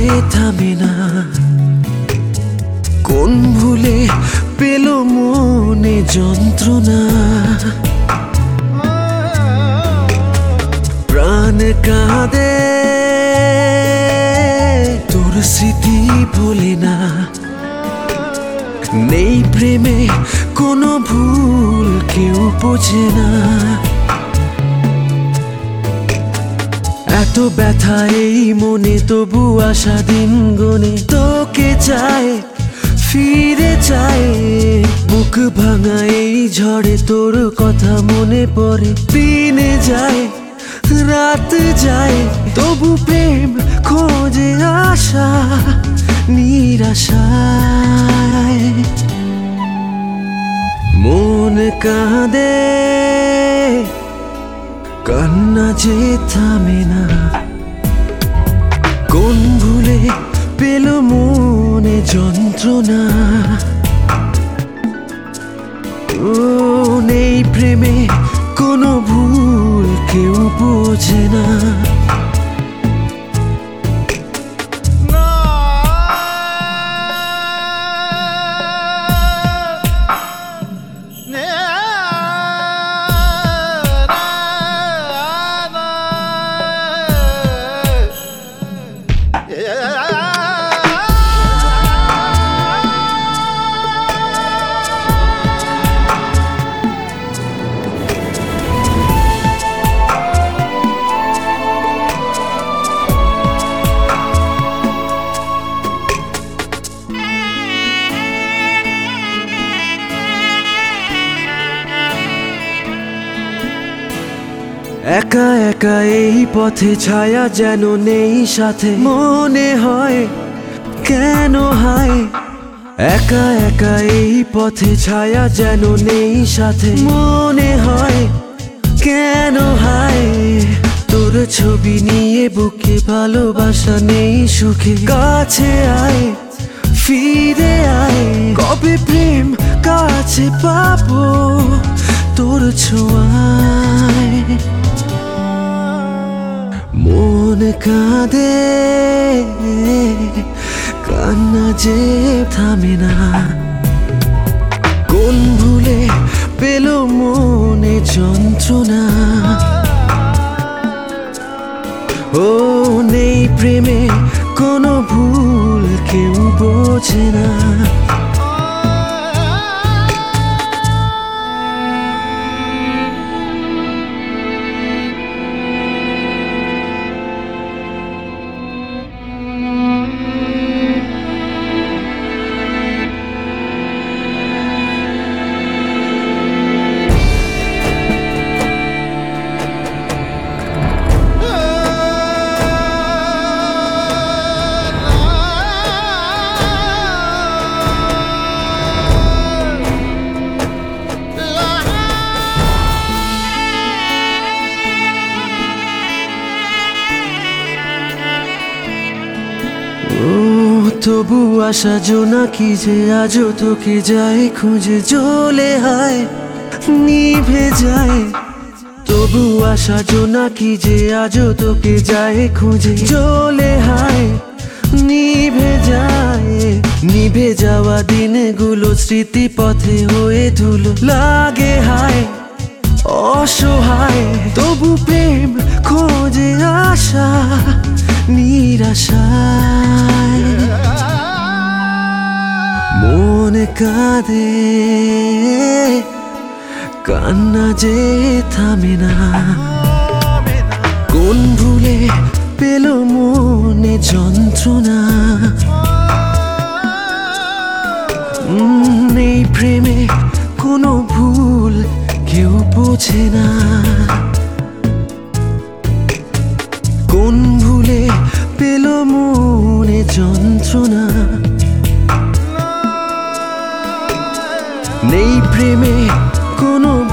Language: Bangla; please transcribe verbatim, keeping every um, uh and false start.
থামে না, কোন ভুলে পেল মনে যন্ত্রণা। প্রাণ কাঁদে তোর স্মৃতি ভোলে না, নেই প্রেমে কোনো ভুল কেউ বোঝে না। এত ব্যথা এই মনে তবু আশা দিন গনে, তোকে চায় ফিরে চায়। বুক ভাঙা এই ঝড়ে তোর কথা মনে পড়ে, দিনে যায় রাত যায় তবু প্রেম খোঁজে আশা নিরাশায়। মন কাঁদে কান্না যে থামে না, কোন ভুলে পেল মনে যন্ত্রণা। ও নেই প্রেমে কোনো ভুল কেউ বোঝে না। একা একা এই পথে ছায়া যেন নেই সাথে, মনে হয় কেন হায়। একা একা এই পথে ছায়া যেন নেই সাথে, মনে হয় কেন হায়। তোর ছবি নিয়ে বুকে ভালোবাসা নেই সুখে, কাছে আয় ফিরে আয়। কবে প্রেম কাছে পাবো তোর ছোঁয়ায়। মন কাঁদে কান্না যে থামে না, কোন ভুলে পেল মনে যন্ত্রণা। ও নেই প্রেমে কোনো ভুল কেউ বোঝে না। ও তবু আশা জোনাকি যে আজও তোকে যায় খুঁজে, জ্বলে হায় নিভে যায়। তবু আশা জোনাকি যে আজও তোকে যায় খুঁজে, জ্বলে হায় নিভে যায়। নিভে যাওয়া দিনগুলো স্মৃতি পথে হয়ে ধুলো, লাগে হায় অসহায়। তবু প্রেম খোঁজে আশা নিরাশায়। মন কাঁদে কান্না যে থামে না, কোন ভুলে পেল মনে যন্ত্রণা। এই প্রেমে কোনো ভুল কেউ বোঝে না, কোন ভুলে পেল মনে যন্ত্রণা। নেই প্রেমে কোনো